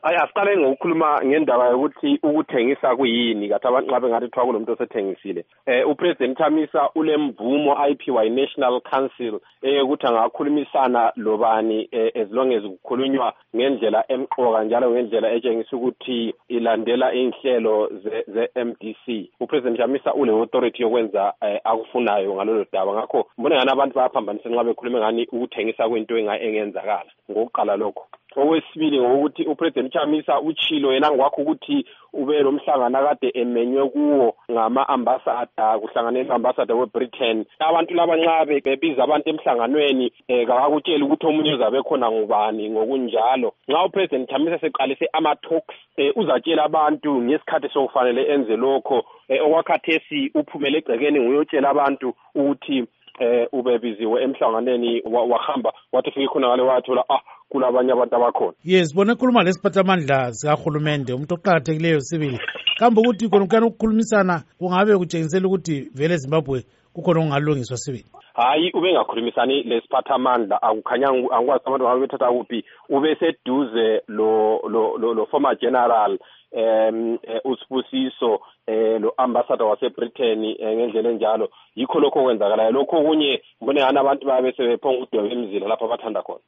Asiqale ngokukhuluma ngendaba yokuthi ukuthengisa kuyini kathi abantu nxa bengathi kuthiwa kulomuntu osethengisile. UPresident Chamisa ulemvumo ayiphiwa yi-National Council ukuthi angakhulumisana lobani as long as kukhulunywa ngendlela emqoka njalo ngendlela etshengisa ukuthi ilandela inhlelo ze-MDC. UPresident Chamisa ule authority yokwenza akufunayo ngalolo daba. Ngakho mbone ngani abantu bayaphambanisa nxa bekhuluma ngani ukuthengisa kwento engenzakala. Ngokuqala lokho. Okwesibili ngokuthi uPresident Chamisa uchilo yena ngwakho ukuthi ube lo mhlangano akade emenywe kuwo ngama-ambassador kuhlanganela ambassador weBritain. Abantu laba nxa bebiza abantu emhlanganweni akakutshela ukuthi omunye uzabe khona ngubani ngokunjalo. Nxa uPresident Chamisa seqalise ama-talks uzatshela abantu ngesikhathi sokufanele enze lokho. Okwakhathesi uphumele egcekeni nguyotshela abantu ukuthi ubebiziwe emhlanganeni wahamba wathi ufike khona ngale wathola kulabanye abantu abakhona. Yes, bona khuluma lesiphathamandla sikahulumende umuntu oqakathekileyo sibili. Kambe ukuthi khona ukukhulumisana kungabe kutshengisela ukuthi vele Zimbabwe kukhona okungalungiswa sibili. Hayi ubengakhulumisani lesiphathamandla akukhanya angikwazi abantu ngabe bethatha kuphi ube seduze lo former general uSibusiso lo ambassador waseBritain ngendlela enjalo yikho lokho kwenzakalayo. Lokho kunye mbone ngani abantu babe sebephonga udwe emzila lapha abathanda khona.